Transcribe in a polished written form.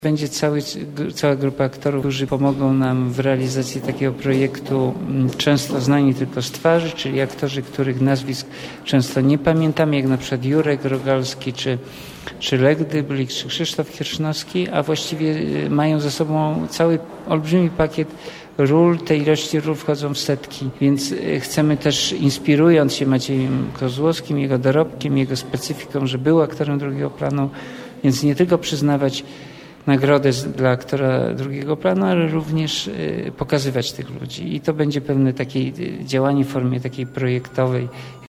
Będzie cała grupa aktorów, którzy pomogą nam w realizacji takiego projektu, często znani tylko z twarzy, czyli aktorzy, których nazwisk często nie pamiętamy, jak na przykład Jurek Rogalski, czy Lech Dyblik, czy Krzysztof Kierzynowski, a właściwie mają ze sobą cały olbrzymi pakiet ról. Te ilości ról wchodzą w setki, więc chcemy też, inspirując się Maciejem Kozłowskim, jego dorobkiem, jego specyfiką, że był aktorem drugiego planu, więc nie tylko przyznawać nagrodę dla aktora drugiego planu, ale również pokazywać tych ludzi. I to będzie pewne takie działanie w formie takiej projektowej.